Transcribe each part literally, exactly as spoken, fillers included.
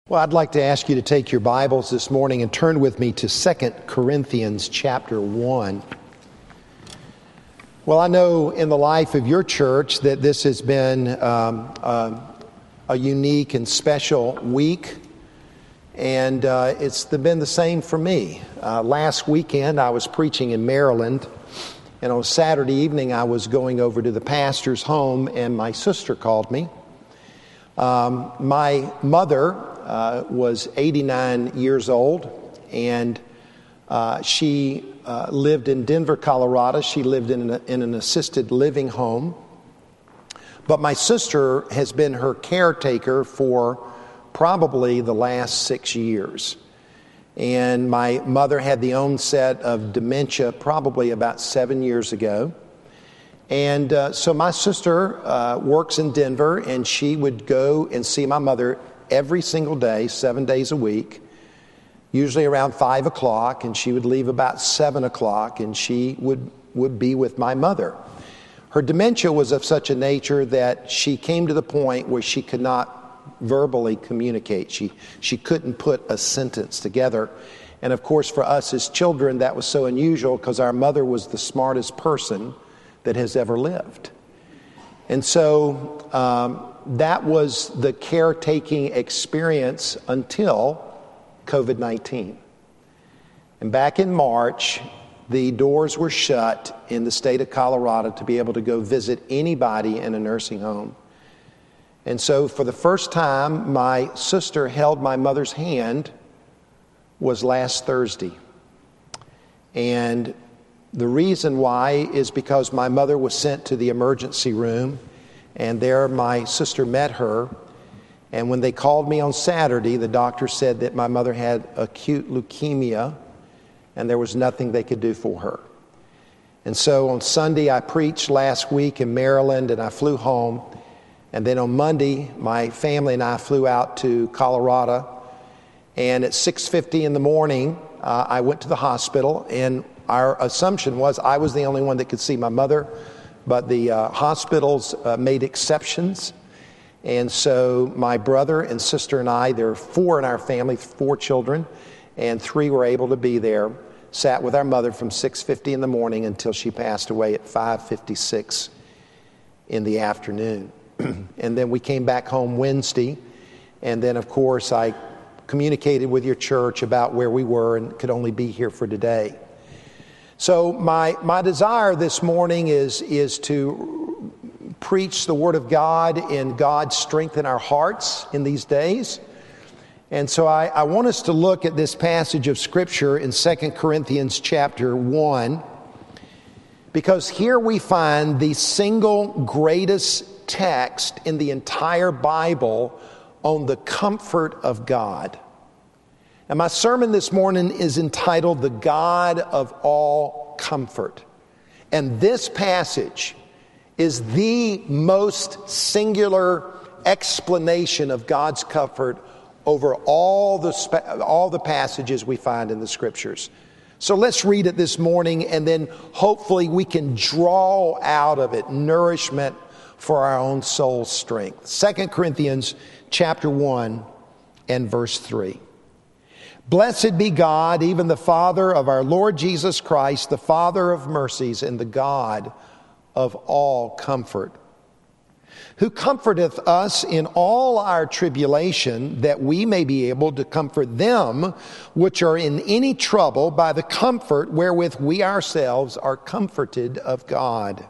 Well, I'd like to ask you to take your Bibles this morning and turn with me to Second Corinthians chapter one. Well, I know in the life of your church that this has been um, uh, a unique and special week, and uh, it's been the same for me. Uh, last weekend I was preaching in Maryland, and on Saturday evening I was going over to the pastor's home, and my sister called me. Um, my mother Uh, was eighty-nine years old, and uh, she uh, lived in Denver, Colorado. She lived in an, in an assisted living home. But my sister has been her caretaker for probably the last six years. And my mother had the onset of dementia probably about seven years ago. And uh, so my sister uh, works in Denver, and she would go and see my mother every single day, seven days a week, usually around five o'clock, and she would leave about seven o'clock, and she would, would be with my mother. Her dementia was of such a nature that she came to the point where she could not verbally communicate. She, she couldn't put a sentence together. And of course, for us as children, that was so unusual because our mother was the smartest person that has ever lived. And so um, that was the caretaking experience until covid nineteen. And back in March, the doors were shut in the state of Colorado to be able to go visit anybody in a nursing home. And so for the first time, my sister held my mother's hand was last Thursday. And the reason why is because my mother was sent to the emergency room, and there my sister met her. And when they called me on Saturday, the doctor said that my mother had acute leukemia and there was nothing they could do for her. And so on Sunday, I preached last week in Maryland, and I flew home. And then on Monday, my family and I flew out to Colorado. And at six fifty in the morning, uh, I went to the hospital, and our assumption was I was the only one that could see my mother, but the uh, hospitals uh, made exceptions. And so my brother and sister and I, there are four in our family, four children, and three were able to be there, sat with our mother from six fifty in the morning until she passed away at five fifty-six in the afternoon. And then we came back home Wednesday, and then of course I communicated with your church about where we were and could only be here for today. So my my desire this morning is, is to preach the Word of God and God strengthen our hearts in these days. And so I, I want us to look at this passage of Scripture in Second Corinthians chapter one, because here we find the single greatest text in the entire Bible on the comfort of God. And my sermon this morning is entitled, The God of All Comfort. And this passage is the most singular explanation of God's comfort over all the, all the passages we find in the Scriptures. So let's read it this morning, and then hopefully we can draw out of it nourishment for our own soul's strength. Second Corinthians chapter one and verse three. Blessed be God, even the Father of our Lord Jesus Christ, the Father of mercies and the God of all comfort, who comforteth us in all our tribulation, that we may be able to comfort them which are in any trouble by the comfort wherewith we ourselves are comforted of God.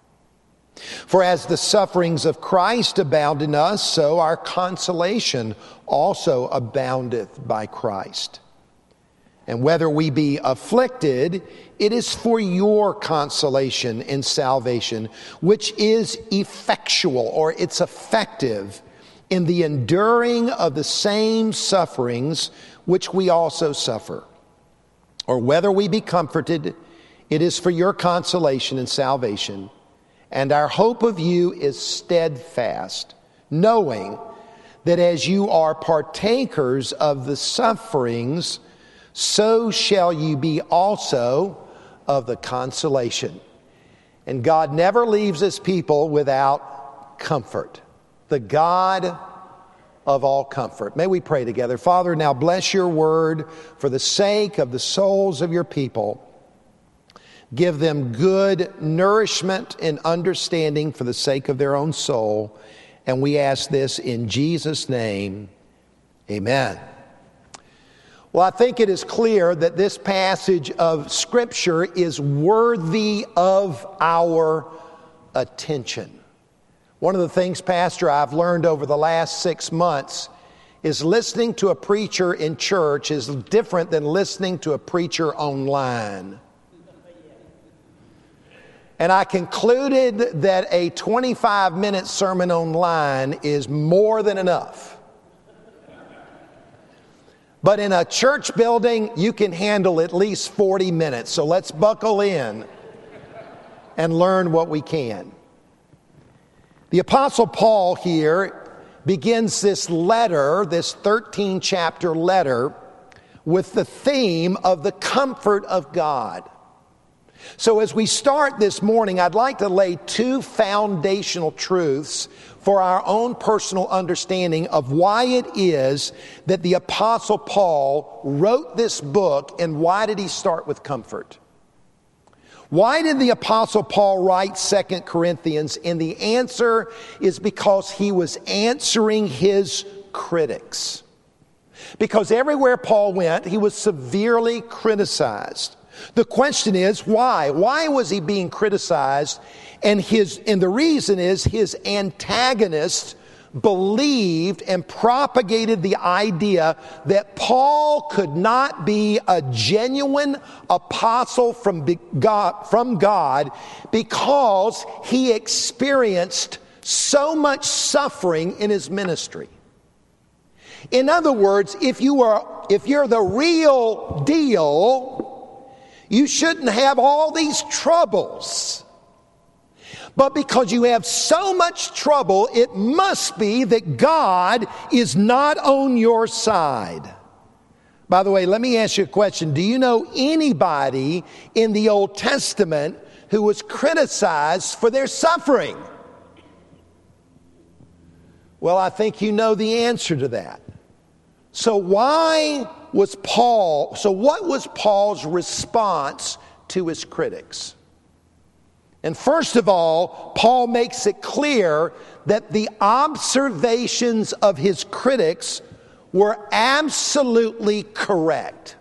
For as the sufferings of Christ abound in us, so our consolation also aboundeth by Christ. And whether we be afflicted, it is for your consolation and salvation, which is effectual, or it's effective, in the enduring of the same sufferings which we also suffer. Or whether we be comforted, it is for your consolation and salvation. And our hope of you is steadfast, knowing that as you are partakers of the sufferings, so shall you be also of the consolation. And God never leaves his people without comfort. The God of all comfort. May we pray together. Father, now bless your word for the sake of the souls of your people. Give them good nourishment and understanding for the sake of their own soul. And we ask this in Jesus' name. Amen. Well, I think it is clear that this passage of Scripture is worthy of our attention. One of the things, Pastor, I've learned over the last six months is listening to a preacher in church is different than listening to a preacher online. And I concluded that a twenty-five minute sermon online is more than enough. But in a church building, you can handle at least forty minutes. So let's buckle in and learn what we can. The Apostle Paul here begins this letter, this thirteen chapter letter, with the theme of the comfort of God. So as we start this morning, I'd like to lay two foundational truths for our own personal understanding of why it is that the Apostle Paul wrote this book, and why did he start with comfort? Why did the Apostle Paul write Second Corinthians? And the answer is because he was answering his critics. Because everywhere Paul went, he was severely criticized. The question is, why? Why was he being criticized? And his and the reason is his antagonists believed and propagated the idea that Paul could not be a genuine apostle from God, from God because he experienced so much suffering in his ministry. In other words, if you are if you're the real deal, you shouldn't have all these troubles. But because you have so much trouble, it must be that God is not on your side. By the way, let me ask you a question. Do you know anybody in the Old Testament who was criticized for their suffering? Well, I think you know the answer to that. So why was Paul, so what was Paul's response to his critics? And first of all, Paul makes it clear that the observations of his critics were absolutely correct.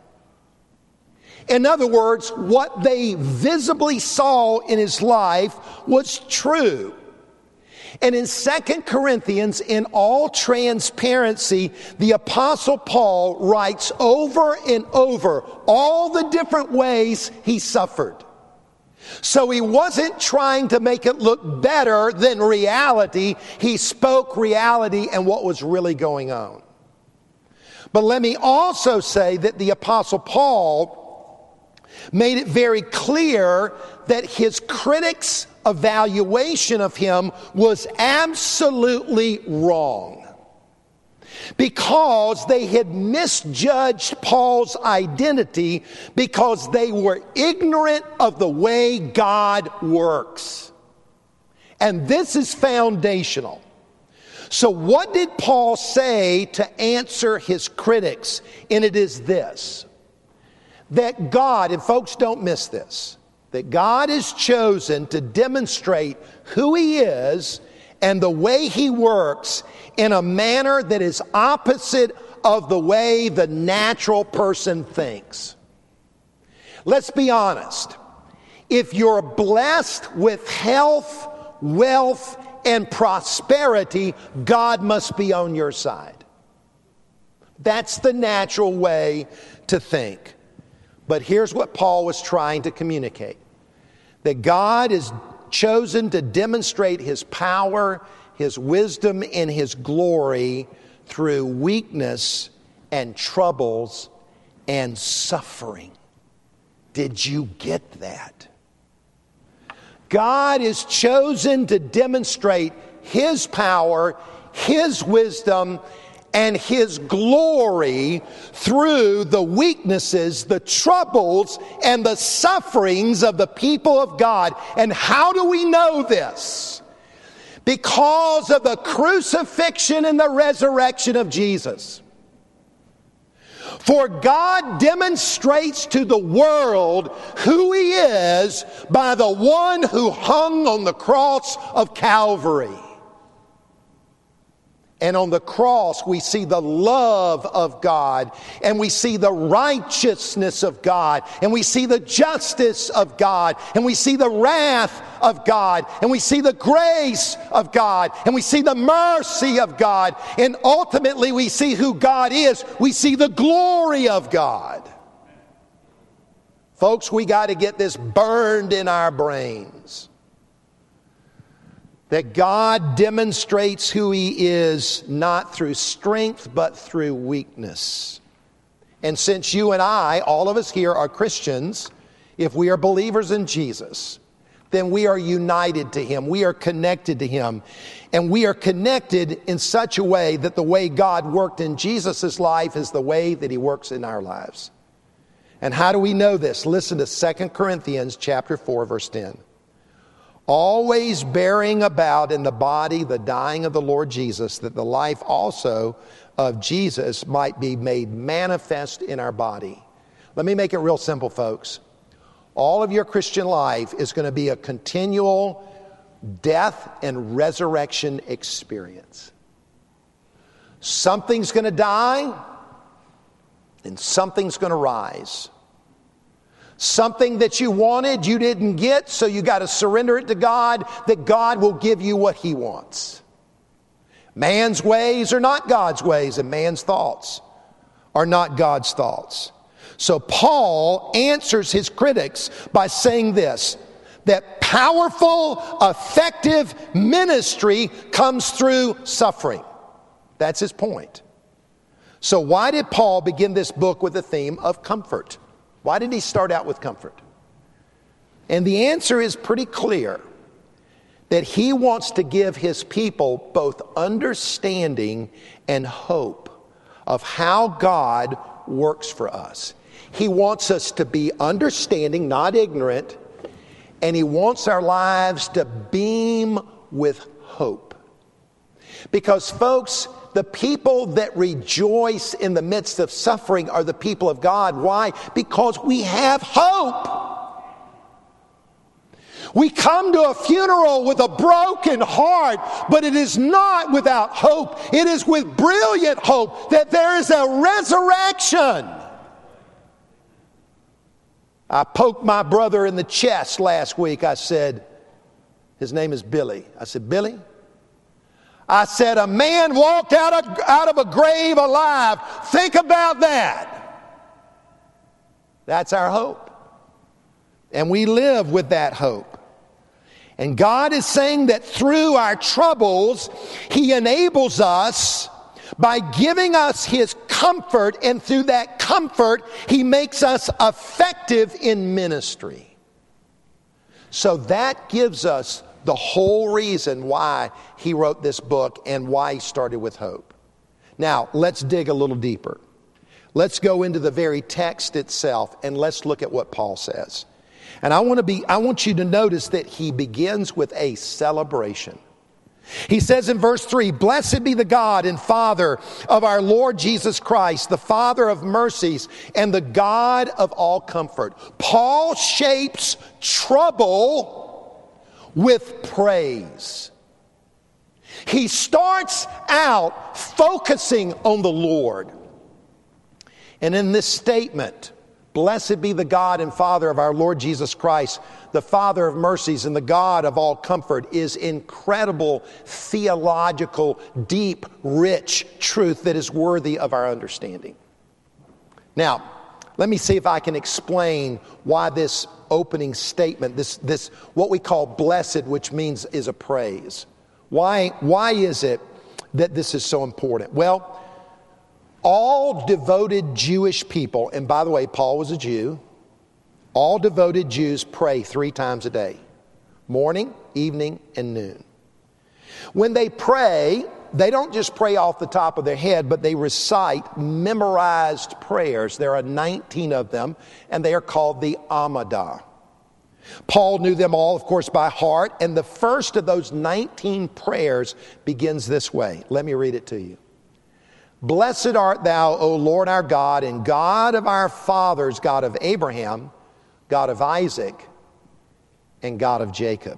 In other words, what they visibly saw in his life was true. And in Second Corinthians, in all transparency, the Apostle Paul writes over and over all the different ways he suffered. So he wasn't trying to make it look better than reality. He spoke reality and what was really going on. But let me also say that the Apostle Paul made it very clear that his critics' evaluation of him was absolutely wrong, because they had misjudged Paul's identity because they were ignorant of the way God works. And this is foundational. So what did Paul say to answer his critics? And it is this: that God, and folks don't miss this, that God is chosen to demonstrate who he is and the way he works in a manner that is opposite of the way the natural person thinks. Let's be honest. If you're blessed with health, wealth, and prosperity, God must be on your side. That's the natural way to think. But here's what Paul was trying to communicate: that God is chosen to demonstrate his power, his wisdom, and his glory through weakness and troubles and suffering. Did you get that? God is chosen to demonstrate his power, his wisdom, and his glory through the weaknesses, the troubles, and the sufferings of the people of God. And how do we know this? because of the crucifixion and the resurrection of Jesus. For God demonstrates to the world who He is by the one who hung on the cross of Calvary. And on the cross, we see the love of God, and we see the righteousness of God, and we see the justice of God, and we see the wrath of God, and we see the grace of God, and we see the mercy of God, and ultimately we see who God is. We see the glory of God. Folks, we got to get this burned in our brains. That God demonstrates who He is not through strength but through weakness. And since you and I, all of us here, are Christians, if we are believers in Jesus, then we are united to Him. We are connected to Him. And we are connected in such a way that the way God worked in Jesus' life is the way that He works in our lives. And how do we know this? Listen to Second Corinthians chapter four, verse ten. Always bearing about in the body the dying of the Lord Jesus, that the life also of Jesus might be made manifest in our body. Let me make it real simple, folks. All of your Christian life is going to be a continual death and resurrection experience. Something's going to die and something's going to rise. Something that you wanted, you didn't get, so you got to surrender it to God, that God will give you what He wants. Man's ways are not God's ways, and man's thoughts are not God's thoughts. So Paul answers his critics by saying this, that powerful, effective ministry comes through suffering. That's his point. So why did Paul begin this book with the theme of comfort? Why did he start out with comfort? And the answer is pretty clear, that he wants to give his people both understanding and hope of how God works for us. He wants us to be understanding, not ignorant, and he wants our lives to beam with hope. Because, folks, the people that rejoice in the midst of suffering are the people of God. Why? Because we have hope. We come to a funeral with a broken heart, but it is not without hope. It is with brilliant hope that there is a resurrection. I poked my brother in the chest last week. I said, his name is Billy. I said, Billy, I said, a man walked out of, out of a grave alive. Think about that. That's our hope. And we live with that hope. And God is saying that through our troubles, He enables us by giving us His comfort, and through that comfort, He makes us effective in ministry. So that gives us the whole reason why he wrote this book and why he started with hope. Now, let's dig a little deeper. Let's go into the very text itself and let's look at what Paul says. And I want to be I want you to notice that he begins with a celebration. He says in verse three, "Blessed be the God and Father of our Lord Jesus Christ, the Father of mercies and the God of all comfort." Paul shapes trouble with praise. He starts out focusing on the Lord. And in this statement, "Blessed be the God and Father of our Lord Jesus Christ, the Father of mercies and the God of all comfort," is incredible theological, deep, rich truth that is worthy of our understanding. Now, let me see if I can explain why this opening statement, this, this what we call blessed, which means is a praise. Why, why is it that this is so important? Well, all devoted Jewish people, and by the way, Paul was a Jew, all devoted Jews pray three times a day, morning, evening, and noon. When they pray, they don't just pray off the top of their head, but they recite memorized prayers. There are nineteen of them, and they are called the Amidah. Paul knew them all, of course, by heart, and the first of those nineteen prayers begins this way. Let me read it to you. Blessed art thou, O Lord our God, and God of our fathers, God of Abraham, God of Isaac, and God of Jacob.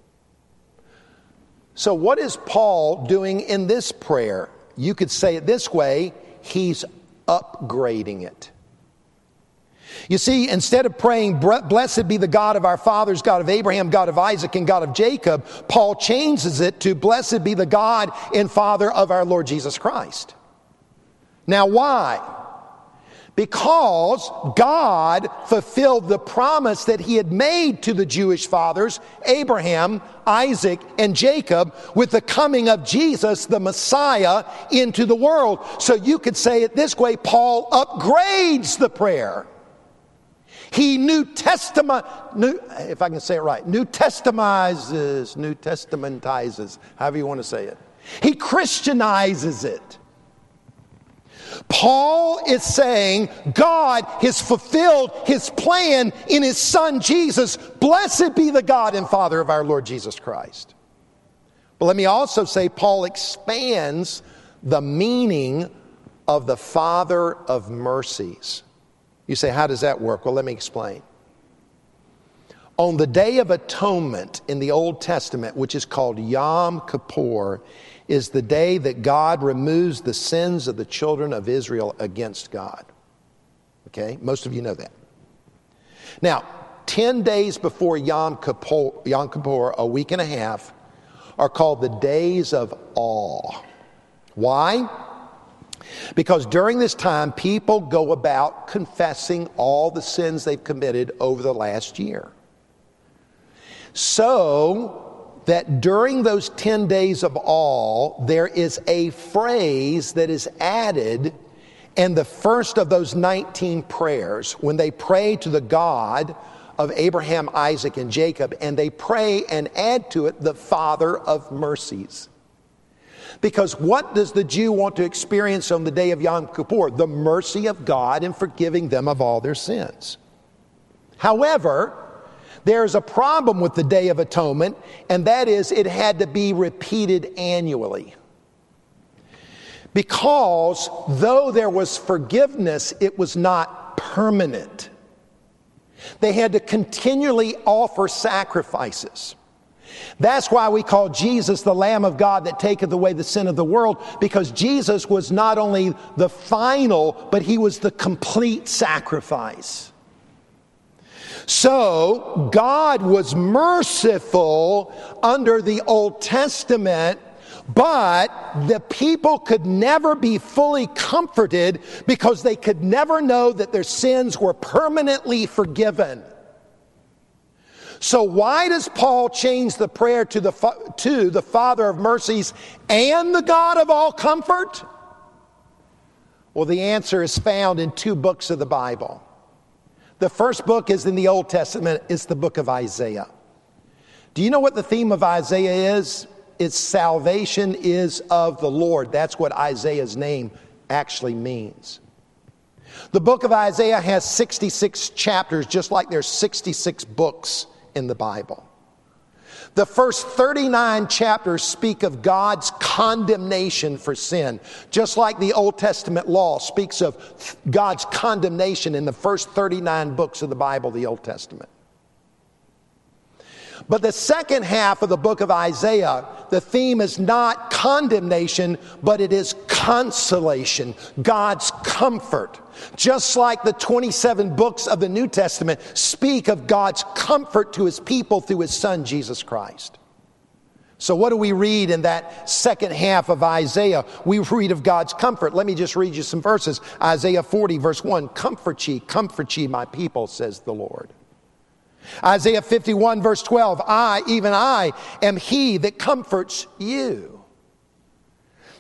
So what is Paul doing in this prayer? You could say it this way, he's upgrading it. You see, instead of praying, blessed be the God of our fathers, God of Abraham, God of Isaac, and God of Jacob, Paul changes it to blessed be the God and Father of our Lord Jesus Christ. Now why? Because God fulfilled the promise that he had made to the Jewish fathers, Abraham, Isaac, and Jacob, with the coming of Jesus, the Messiah, into the world. So you could say it this way, Paul upgrades the prayer. He New Testament, new, if I can say it right, New Testamizes, New Testamentizes, however you want to say it. He Christianizes it. Paul is saying God has fulfilled his plan in his son Jesus. Blessed be the God and Father of our Lord Jesus Christ. But let me also say Paul expands the meaning of the Father of mercies. You say, how does that work? Well, let me explain. On the Day of Atonement in the Old Testament, which is called Yom Kippur, is the day that God removes the sins of the children of Israel against God. Okay? Most of you know that. Now, ten days before Yom Kippur, Yom Kippur, a week and a half, are called the days of awe. Why? Because during this time, people go about confessing all the sins they've committed over the last year. So that during those ten days of awe, there is a phrase that is added in the first of those nineteen prayers when they pray to the God of Abraham, Isaac, and Jacob, and they pray and add to it the Father of mercies. Because what does the Jew want to experience on the day of Yom Kippur? The mercy of God in forgiving them of all their sins. However, there's a problem with the Day of Atonement, and that is it had to be repeated annually. Because though there was forgiveness, it was not permanent. They had to continually offer sacrifices. That's why we call Jesus the Lamb of God that taketh away the sin of the world, because Jesus was not only the final, but he was the complete sacrifice. So God was merciful under the Old Testament, but the people could never be fully comforted because they could never know that their sins were permanently forgiven. So why does Paul change the prayer to the, to the Father of mercies and the God of all comfort? Well, the answer is found in two books of the Bible. The first book is in the Old Testament. It's the book of Isaiah. Do you know what the theme of Isaiah is? It's salvation is of the Lord. That's what Isaiah's name actually means. The book of Isaiah has sixty-six chapters, just like there's sixty-six books in the Bible. The first thirty-nine chapters speak of God's condemnation for sin, just like the Old Testament law speaks of God's condemnation in the first thirty-nine books of the Bible, the Old Testament. But the second half of the book of Isaiah, the theme is not condemnation, but it is consolation, God's comfort. Just like the twenty-seven books of the New Testament speak of God's comfort to his people through his son, Jesus Christ. So what do we read in that second half of Isaiah? We read of God's comfort. Let me just read you some verses. Isaiah forty, verse one, comfort ye, comfort ye, my people, says the Lord. Isaiah fifty-one, verse twelve, I, even I, am he that comforts you.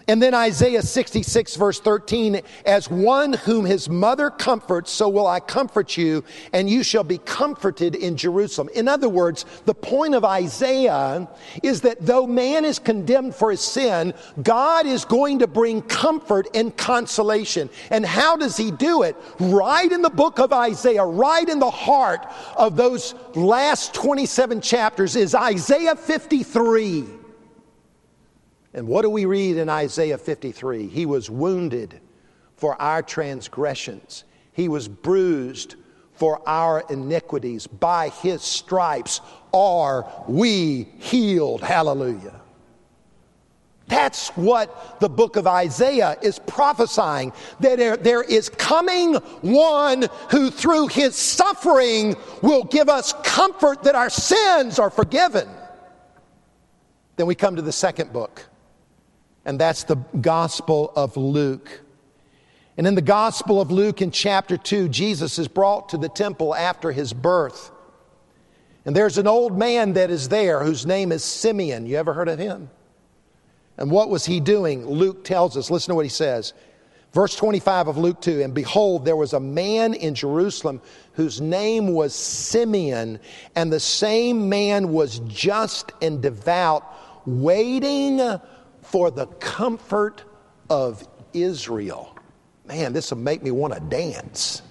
And then Isaiah sixty-six verse thirteen, as one whom his mother comforts, so will I comfort you, and you shall be comforted in Jerusalem. In other words, the point of Isaiah is that though man is condemned for his sin, God is going to bring comfort and consolation. And how does he do it? Right in the book of Isaiah, right in the heart of those last twenty-seven chapters is Isaiah fifty-three. And what do we read in Isaiah fifty-three? He was wounded for our transgressions. He was bruised for our iniquities. By his stripes are we healed. Hallelujah. That's what the book of Isaiah is prophesying. That there, there is coming one who through his suffering will give us comfort that our sins are forgiven. Then we come to the second book. And that's the Gospel of Luke. And in the Gospel of Luke in chapter two, Jesus is brought to the temple after his birth. And there's an old man that is there whose name is Simeon. You ever heard of him? And what was he doing? Luke tells us. Listen to what he says. Verse twenty-five of Luke two, and behold, there was a man in Jerusalem whose name was Simeon, and the same man was just and devout, waiting for the comfort of Israel. Man, this will make me want to dance.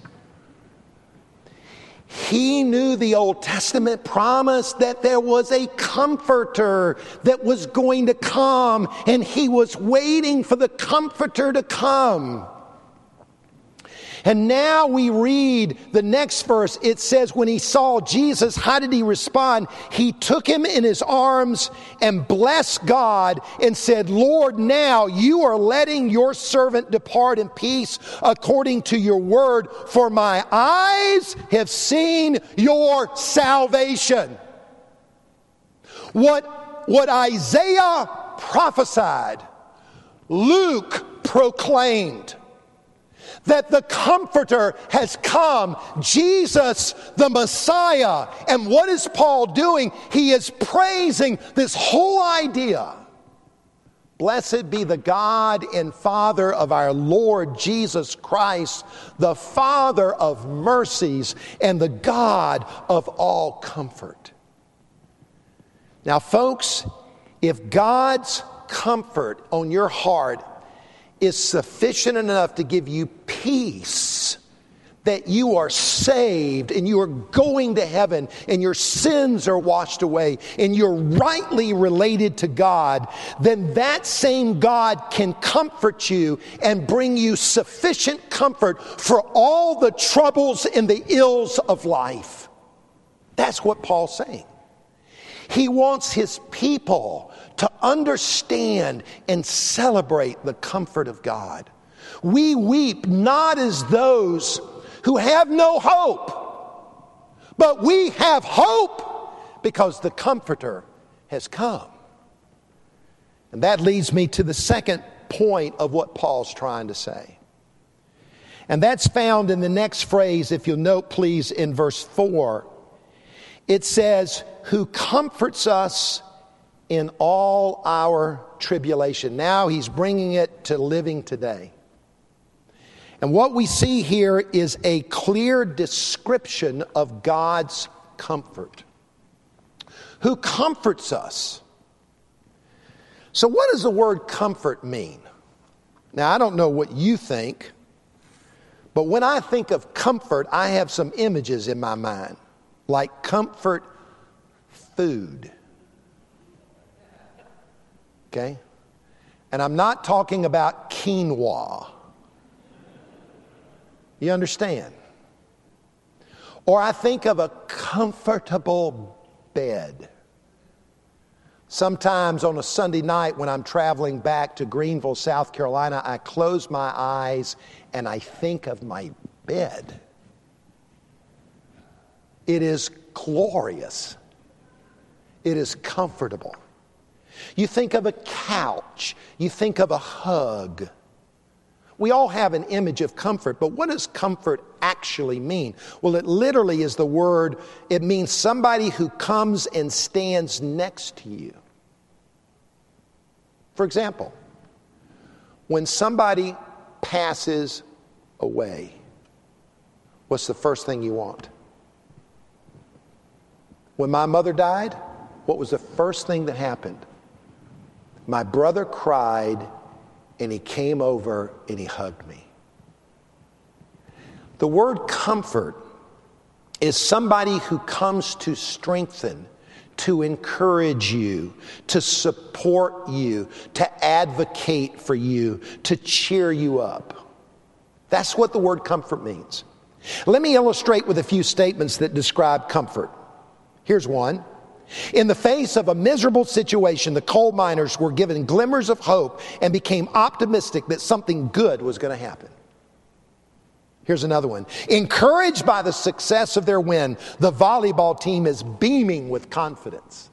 He knew the Old Testament promised that there was a comforter that was going to come, and he was waiting for the comforter to come. And now we read the next verse. It says, when he saw Jesus, how did he respond? He took him in his arms and blessed God and said, Lord, now you are letting your servant depart in peace according to your word, for my eyes have seen your salvation. What, what Isaiah prophesied, Luke proclaimed. That the Comforter has come, Jesus the Messiah. And what is Paul doing? He is praising this whole idea. Blessed be the God and Father of our Lord Jesus Christ, the Father of mercies and the God of all comfort. Now, folks, if God's comfort on your heart is sufficient enough to give you peace, that you are saved and you are going to heaven and your sins are washed away and you're rightly related to God, then that same God can comfort you and bring you sufficient comfort for all the troubles and the ills of life. That's what Paul's saying. He wants his people to understand and celebrate the comfort of God. We weep not as those who have no hope, but we have hope because the Comforter has come. And that leads me to the second point of what Paul's trying to say. And that's found in the next phrase, if you'll note please, in verse four. It says, who comforts us in all our tribulation. Now he's bringing it to living today. And what we see here is a clear description of God's comfort. Who comforts us? So what does the word comfort mean? Now I don't know what you think, but when I think of comfort, I have some images in my mind, like comfort food. Okay? And I'm not talking about quinoa. You understand? Or I think of a comfortable bed. Sometimes on a Sunday night when I'm traveling back to Greenville, South Carolina, I close my eyes and I think of my bed. It is glorious. It is comfortable. You think of a couch. You think of a hug. We all have an image of comfort, but what does comfort actually mean? Well, it literally is the word, it means somebody who comes and stands next to you. For example, When somebody passes away, what's the first thing you want? When my mother died, what was the first thing that happened? My brother cried, and he came over and he hugged me. The word comfort is somebody who comes to strengthen, to encourage you, to support you, to advocate for you, to cheer you up. That's what the word comfort means. Let me illustrate with a few statements that describe comfort. Here's one. In the face of a miserable situation, the coal miners were given glimmers of hope and became optimistic that something good was going to happen. Here's another one. Encouraged by the success of their win, the volleyball team is beaming with confidence.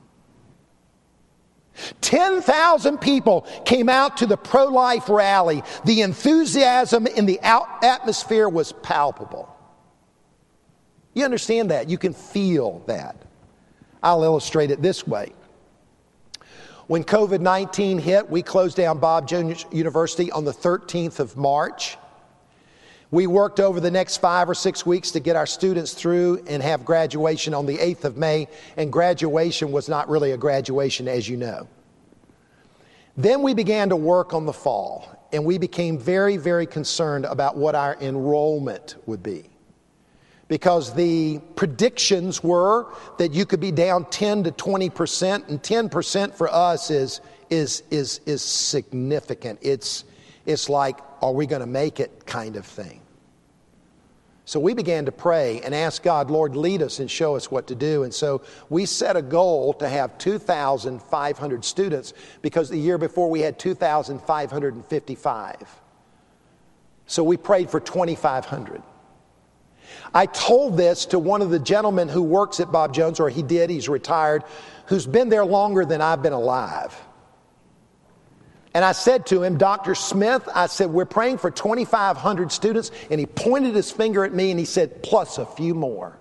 ten thousand people came out to the pro-life rally. The enthusiasm in the atmosphere was palpable. You understand that? You can feel that. I'll illustrate it this way. When covid nineteen hit, we closed down Bob Jones University on the thirteenth of March. We worked over the next five or six weeks to get our students through and have graduation on the eighth of May, and graduation was not really a graduation, as you know. Then we began to work on the fall, and we became very, very concerned about what our enrollment would be. Because the predictions were that you could be down ten to twenty percent, and ten percent for us is is is is significant. It's it's like, are we going to make it kind of thing. So we began to pray and ask God, Lord, lead us and show us what to do. And so we set a goal to have two thousand five hundred students, because the year before we had two thousand five hundred fifty-five. So we prayed for twenty-five hundred. I told this to one of the gentlemen who works at Bob Jones, or he did, he's retired, who's been there longer than I've been alive. And I said to him, Doctor Smith, I said, we're praying for twenty-five hundred students. And he pointed his finger at me and he said, plus a few more.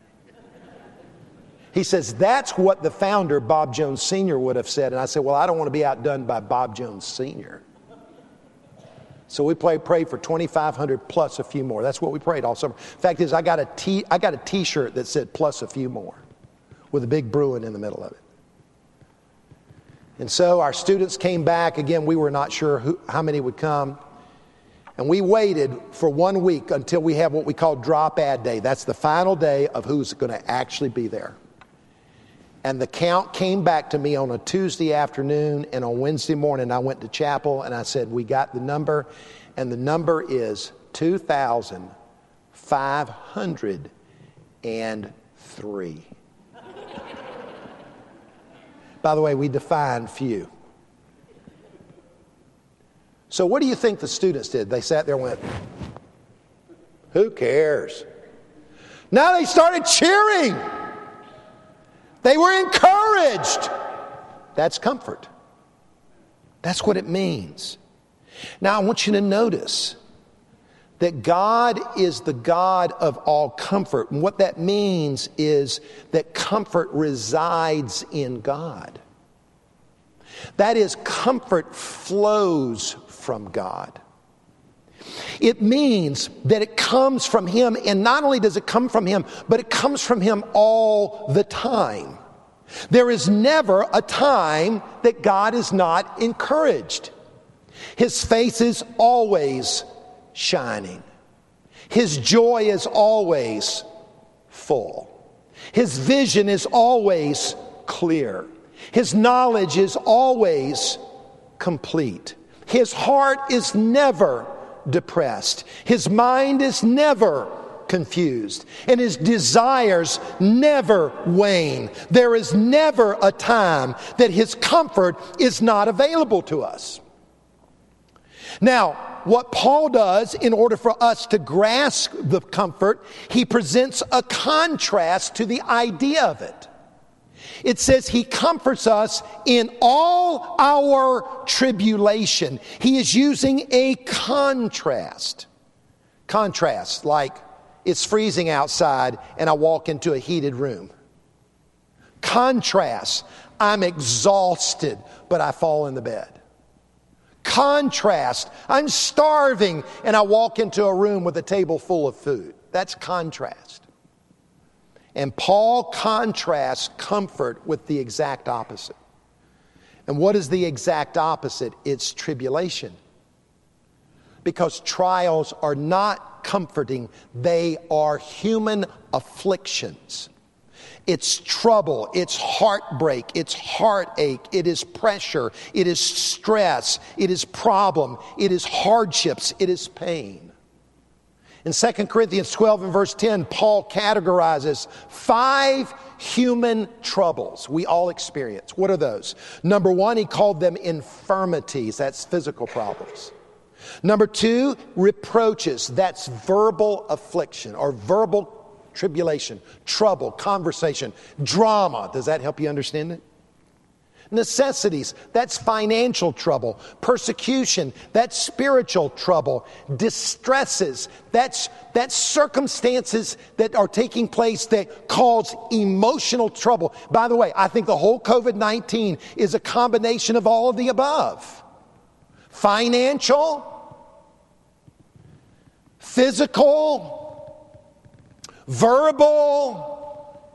He says, that's what the founder, Bob Jones Senior, would have said. And I said, well, I don't want to be outdone by Bob Jones Senior So we prayed, prayed for twenty-five hundred plus a few more. That's what we prayed all summer. Fact is, I got a t I got a T-shirt that said plus a few more, with a big Bruin in the middle of it. And so our students came back. Again, we were not sure who, how many would come. And we waited for one week until we have what we call drop ad day. That's the final day of who's going to actually be there. And the count came back to me on a Tuesday afternoon, and on Wednesday morning I went to chapel and I said, we got the number, and the number is two thousand five hundred three. By the way, we define few. So what do you think the students did? They sat there and went, who cares? Now they started cheering. They were encouraged. That's comfort. That's what it means. Now I want you to notice that God is the God of all comfort. And what that means is that comfort resides in God. That is, comfort flows from God. It means that it comes from Him, and not only does it come from Him, but it comes from Him all the time. There is never a time that God is not encouraged. His face is always shining. His joy is always full. His vision is always clear. His knowledge is always complete. His heart is never depressed. His mind is never confused. And his desires never wane. There is never a time that his comfort is not available to us. Now, what Paul does in order for us to grasp the comfort, he presents a contrast to the idea of it. It says he comforts us in all our tribulation. He is using a contrast. Contrast, like it's freezing outside and I walk into a heated room. Contrast, I'm exhausted, but I fall in the bed. Contrast. I'm starving and I walk into a room with a table full of food. That's contrast. And Paul contrasts comfort with the exact opposite. And what is the exact opposite? It's tribulation. Because trials are not comforting, they are human afflictions. It's trouble, it's heartbreak, it's heartache, it is pressure, it is stress, it is problem, it is hardships, it is pain. In Second Corinthians twelve and verse ten, Paul categorizes five human troubles we all experience. What are those? Number one, he called them infirmities. That's physical problems. Number two, reproaches. That's verbal affliction or verbal tribulation, trouble, conversation, drama. Does that help you understand it? Necessities, that's financial trouble. Persecution, that's spiritual trouble. Distresses, that's, that's circumstances that are taking place that cause emotional trouble. By the way, I think the whole covid nineteen is a combination of all of the above. Financial, physical, verbal,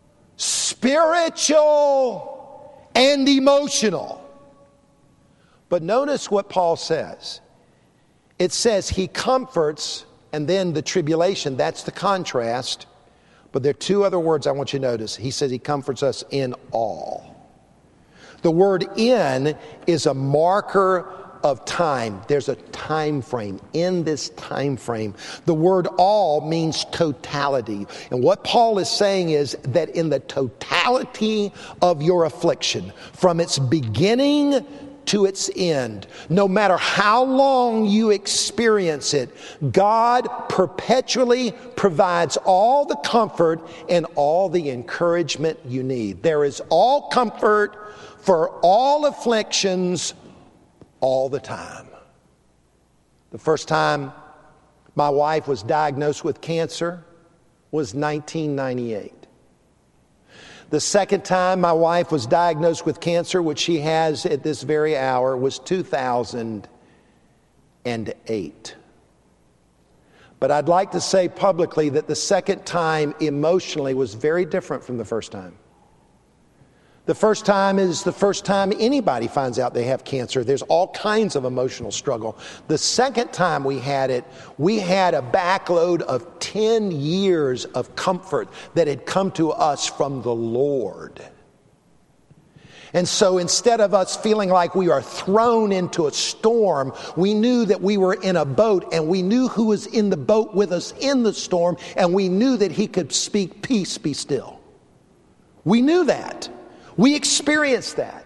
spiritual, and emotional. But notice what Paul says. It says he comforts, and then the tribulation, that's the contrast. But there are two other words I want you to notice. He says he comforts us in all. The word in is a marker of time. There's a time frame. In this time frame, the word all means totality. And what Paul is saying is that in the totality of your affliction, from its beginning to its end, no matter how long you experience it, God perpetually provides all the comfort and all the encouragement you need. There is all comfort for all afflictions all the time. The first time my wife was diagnosed with cancer was nineteen ninety-eight. The second time my wife was diagnosed with cancer, which she has at this very hour, was two thousand eight. But I'd like to say publicly that the second time emotionally was very different from the first time. The first time is the first time anybody finds out they have cancer. There's all kinds of emotional struggle. The second time we had it, we had a backload of ten years of comfort that had come to us from the Lord. And so instead of us feeling like we are thrown into a storm, we knew that we were in a boat, and we knew who was in the boat with us in the storm, and we knew that he could speak, "Peace, be still." We knew that. We experienced that.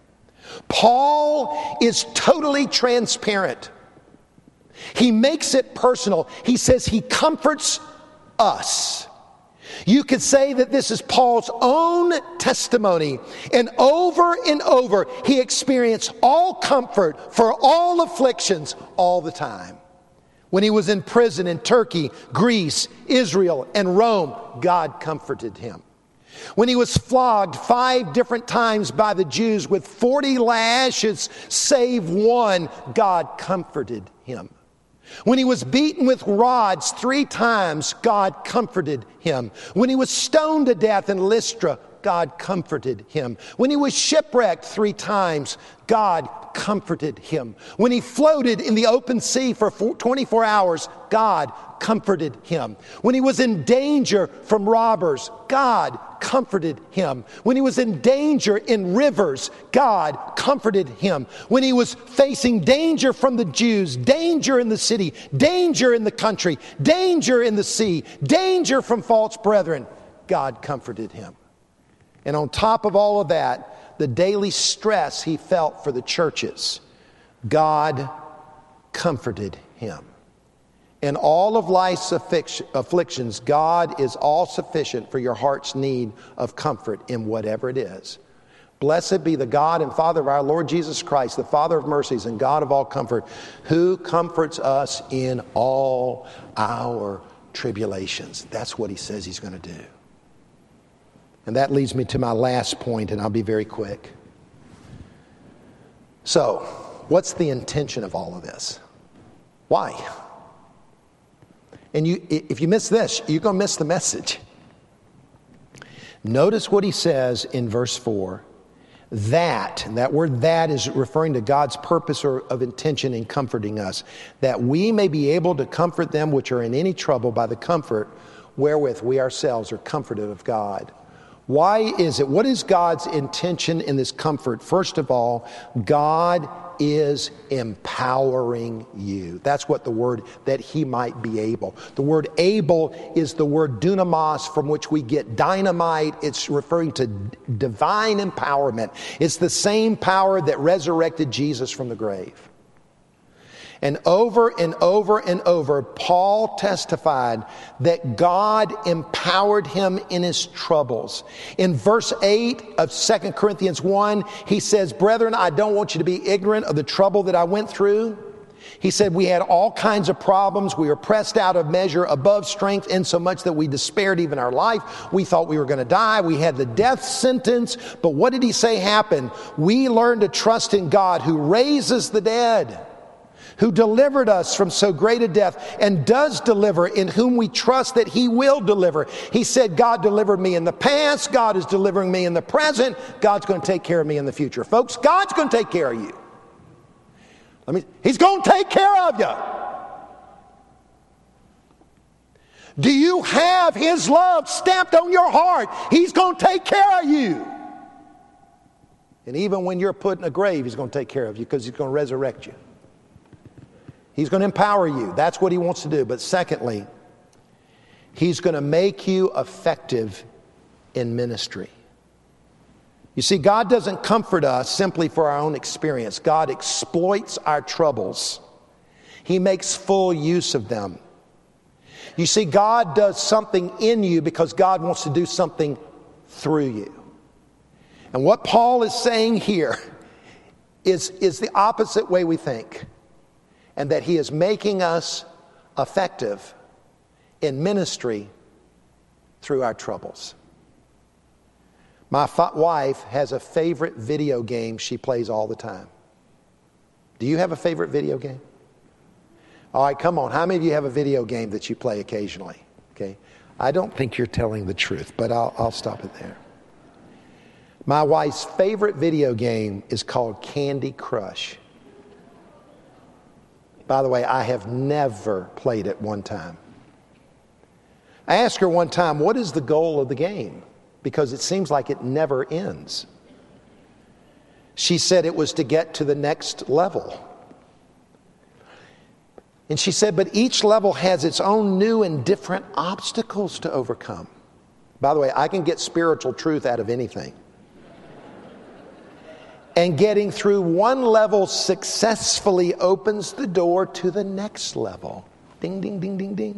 Paul is totally transparent. He makes it personal. He says he comforts us. You could say that this is Paul's own testimony. And over and over, he experienced all comfort for all afflictions all the time. When he was in prison in Turkey, Greece, Israel, and Rome, God comforted him. When he was flogged five different times by the Jews with forty lashes save one, God comforted him. When he was beaten with rods three times, God comforted him. When he was stoned to death in Lystra, God comforted him. When he was shipwrecked three times, God comforted him. When he floated in the open sea for twenty-four hours, God comforted him. When he was in danger from robbers, God comforted him. When he was in danger in rivers, God comforted him. When he was facing danger from the Jews, danger in the city, danger in the country, danger in the sea, danger from false brethren, God comforted him. And on top of all of that, the daily stress he felt for the churches, God comforted him. In all of life's afflictions, God is all sufficient for your heart's need of comfort in whatever it is. Blessed be the God and Father of our Lord Jesus Christ, the Father of mercies and God of all comfort, who comforts us in all our tribulations. That's what he says he's going to do. And that leads me to my last point, and I'll be very quick. So, what's the intention of all of this? Why? And you, if you miss this, you're going to miss the message. Notice what he says in verse four. That, and that word that is referring to God's purpose or of intention in comforting us, that we may be able to comfort them which are in any trouble by the comfort wherewith we ourselves are comforted of God. Why is it? What is God's intention in this comfort? First of all, God is empowering you. That's what the word, that he might be able. The word able is the word dunamos, from which we get dynamite. It's referring to divine empowerment. It's the same power that resurrected Jesus from the grave. And over and over and over, Paul testified that God empowered him in his troubles. In verse eight of Second Corinthians one, he says, "Brethren, I don't want you to be ignorant of the trouble that I went through." He said, "We had all kinds of problems. We were pressed out of measure, above strength, insomuch that we despaired even our life. We thought we were going to die. We had the death sentence." But what did he say happened? We learned to trust in God, who raises the dead, who delivered us from so great a death, and does deliver, in whom we trust that he will deliver. He said, God delivered me in the past. God is delivering me in the present. God's going to take care of me in the future. Folks, God's going to take care of you. Let me, he's going to take care of you. Do you have his love stamped on your heart? He's going to take care of you. And even when you're put in a grave, he's going to take care of you, because he's going to resurrect you. He's going to empower you. That's what he wants to do. But secondly, he's going to make you effective in ministry. You see, God doesn't comfort us simply for our own experience. God exploits our troubles. He makes full use of them. You see, God does something in you because God wants to do something through you. And what Paul is saying here is, is the opposite way we think. And that he is making us effective in ministry through our troubles. My fa- wife has a favorite video game she plays all the time. Do you have a favorite video game? All right, come on. How many of you have a video game that you play occasionally? Okay. I don't think you're telling the truth, but I'll, I'll stop it there. My wife's favorite video game is called Candy Crush. By the way, I have never played it one time. I asked her one time, what is the goal of the game? Because it seems like it never ends. She said it was to get to the next level. And she said, but each level has its own new and different obstacles to overcome. By the way, I can get spiritual truth out of anything. And getting through one level successfully opens the door to the next level. Ding, ding, ding, ding, ding.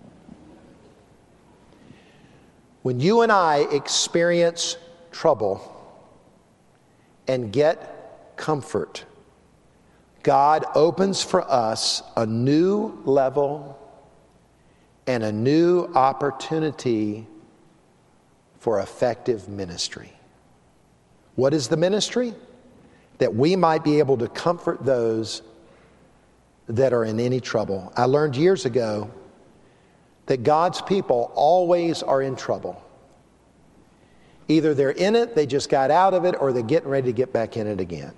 When you and I experience trouble and get comfort, God opens for us a new level and a new opportunity for effective ministry. What is the ministry? That we might be able to comfort those that are in any trouble. I learned years ago that God's people always are in trouble. Either they're in it, they just got out of it, or they're getting ready to get back in it again.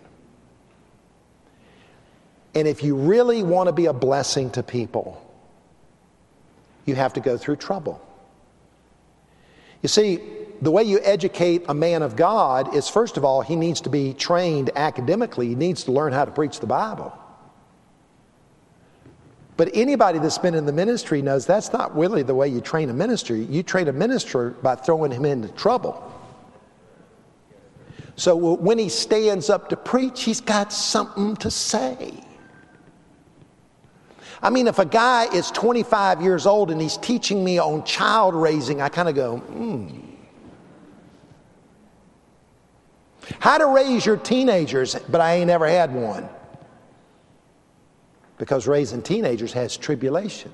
And if you really want to be a blessing to people, you have to go through trouble. You see, the way you educate a man of God is, first of all, he needs to be trained academically. He needs to learn how to preach the Bible. But anybody that's been in the ministry knows that's not really the way you train a minister. You train a minister by throwing him into trouble. So when he stands up to preach, he's got something to say. I mean, if a guy is twenty-five years old and he's teaching me on child raising, I kind of go, hmm. How to raise your teenagers, but I ain't ever had one. Because raising teenagers has tribulation.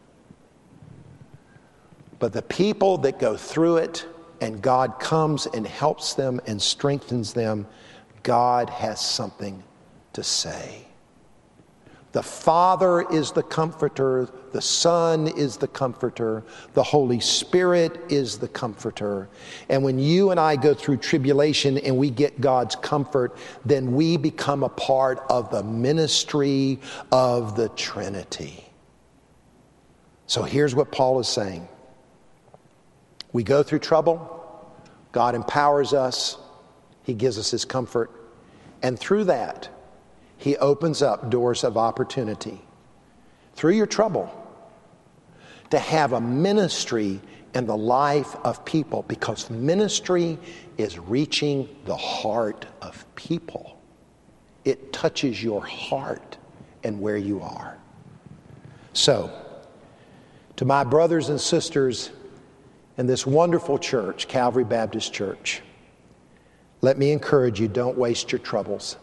But the people that go through it and God comes and helps them and strengthens them, God has something to say. The Father is the Comforter, the Son is the Comforter, the Holy Spirit is the Comforter. And when you and I go through tribulation and we get God's comfort, then we become a part of the ministry of the Trinity. So here's what Paul is saying. We go through trouble, God empowers us, He gives us His comfort, and through that, He opens up doors of opportunity through your trouble to have a ministry in the life of people, because ministry is reaching the heart of people. It touches your heart and where you are. So, to my brothers and sisters in this wonderful church, Calvary Baptist Church, let me encourage you, don't waste your troubles.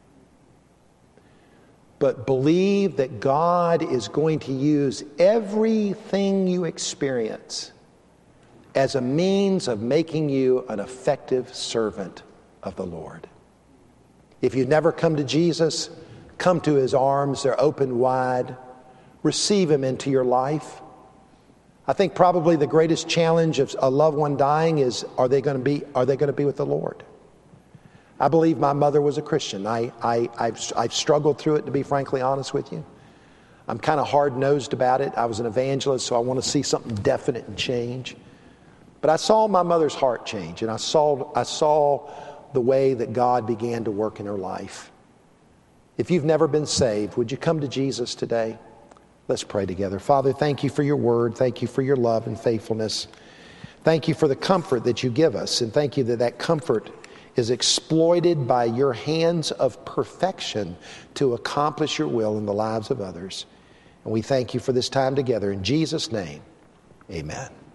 But believe that God is going to use everything you experience as a means of making you an effective servant of the Lord. If you've never come to Jesus, come to His arms. They're open wide. Receive Him into your life. I think probably the greatest challenge of a loved one dying is, are they going to be, are they going to be with the Lord? I believe my mother was a Christian. I, I, I've, I've struggled through it, to be frankly honest with you. I'm kind of hard-nosed about it. I was an evangelist, so I want to see something definite and change. But I saw my mother's heart change, and I saw, I saw the way that God began to work in her life. If you've never been saved, would you come to Jesus today? Let's pray together. Father, thank you for your word. Thank you for your love and faithfulness. Thank you for the comfort that you give us, and thank you that that comfort is exploited by your hands of perfection to accomplish your will in the lives of others. And we thank you for this time together. In Jesus' name, amen.